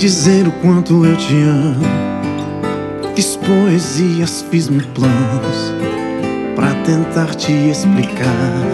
dizer o quanto eu te amo. Fiz poesias, fiz mil planos pra tentar te explicar.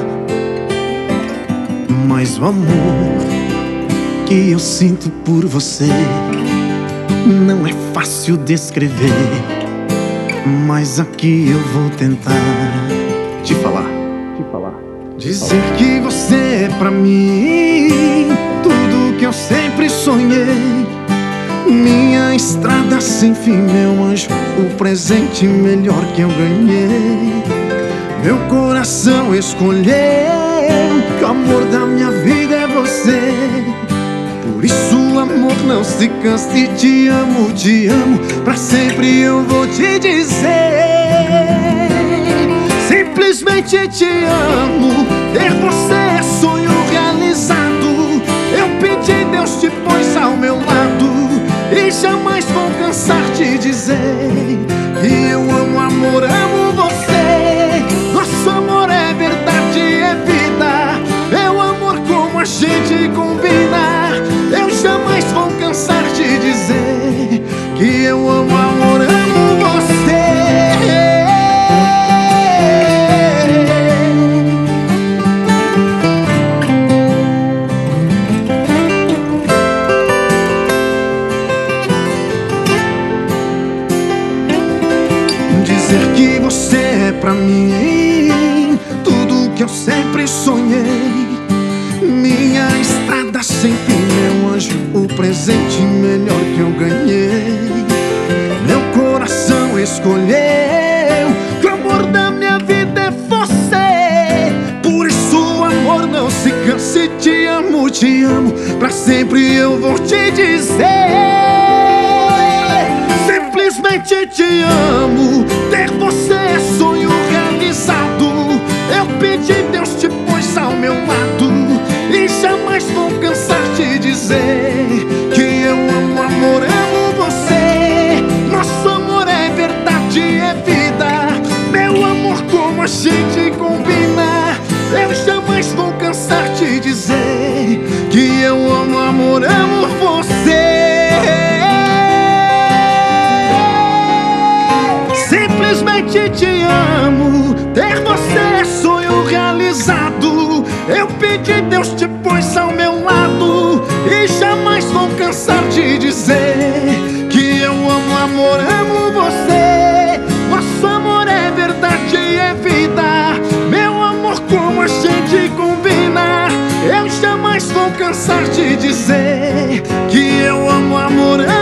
Mas o amor que eu sinto por você não é fácil descrever. Mas aqui eu vou tentar te falar. Dizer que você é pra mim tudo que eu sempre sonhei. Minha estrada sem fim, meu anjo, o presente melhor que eu ganhei. Meu coração escolheu que o amor da minha vida é você. Por isso, amor, não se canse, te amo, pra sempre eu vou te dizer. Simplesmente te amo, ter você é sonho realizado. Eu pedi, Deus te pôs ao meu lado, e jamais vou cansar de dizer que eu amo, amor, amo você. Nosso amor é verdade, é vida. Meu amor, como a gente combina. Eu jamais vou cansar de dizer que eu amo, amor, amo você. Dizer que você é pra mim tudo que eu sempre sonhei. Minha estrada sem fim, meu anjo, o presente melhor que eu ganhei. Meu coração escolheu que o amor da minha vida é você. Por isso, amor, não se canse, te amo, pra sempre eu vou te dizer. Simplesmente te amo, ter você é sonho realizado. Eu pedi, Deus te pôs ao meu lado, e jamais vou cansar de dizer que eu amo, amor, amo você. Nosso amor é verdade, é vida. Meu amor, como a gente combina. Eu jamais vou cansar de dizer que eu amo, amor, amo você. Simplesmente te amo, ter você é sonho realizado. Eu pedi, Deus te pôs ao meu lado, e jamais vou cansar de dizer que eu amo, amor, amo você. Nosso amor é verdade, é vida. Meu amor, como a gente combina. Eu jamais vou cansar de dizer que eu amo, amor, amo